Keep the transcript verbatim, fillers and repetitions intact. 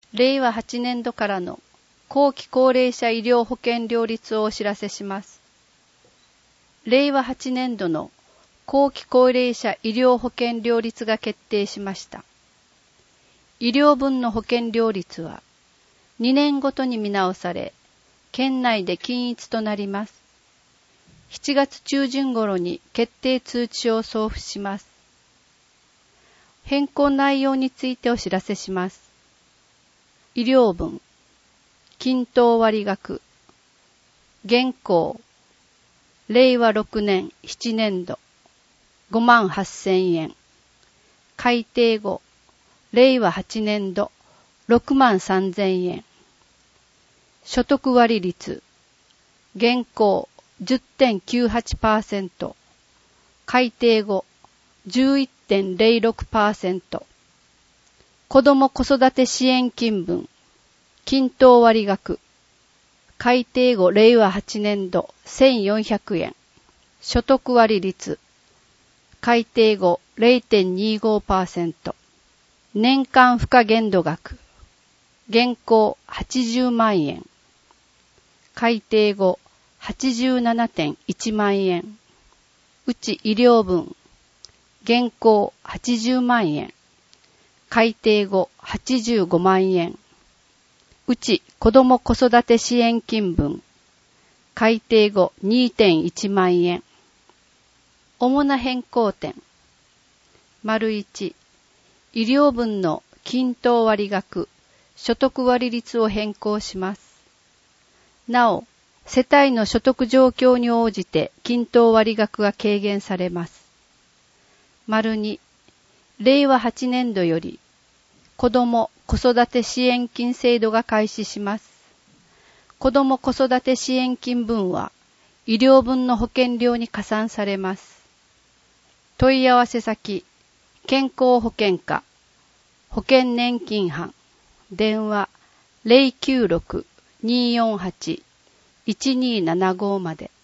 れいわはちねんどからの後期高齢者医療保険料率をお知らせします。れいわはちねんどの後期高齢者医療保険料率が決定しました。医療分の保険料率はにねんごとに見直され、県内で均一となります。しちがつちゅうじゅん頃に決定通知を送付します。変更内容についてお知らせします。医療分、均等割額、現行、れいわろくねんしちねんど、ごまんはっせんえん、改定後、れいわはちねんど、ろくまんさんぜんえん、所得割率、現行 じゅってんきゅうはちパーセント、改定後 じゅういってんぜろろくパーセント、子ども子育て支援金分、均等割額、改定後れいわはちねんどせんよんひゃくえん、所得割率、改定後 れいてんにごパーセント、年間付加限度額、現行はちじゅうまんえん、改定後 はちじゅうななてんいちまんえん、うち医療分、現行はちじゅうまんえん、改定後はちじゅうごまんえん、うち子ども子育て支援金分、改定後 にてんいちまんえん。主な変更点。丸いち、医療分の均等割額、所得割率を変更します。なお、世帯の所得状況に応じて均等割額が軽減されます。丸に、れいわはちねんどより、子ども子育て支援金制度が開始します。子ども子育て支援金分は、医療分の保険料に加算されます。問い合わせ先、健康保険課、保険年金班、電話 ゼロきゅうろく にーよんはち いちにーななご まで。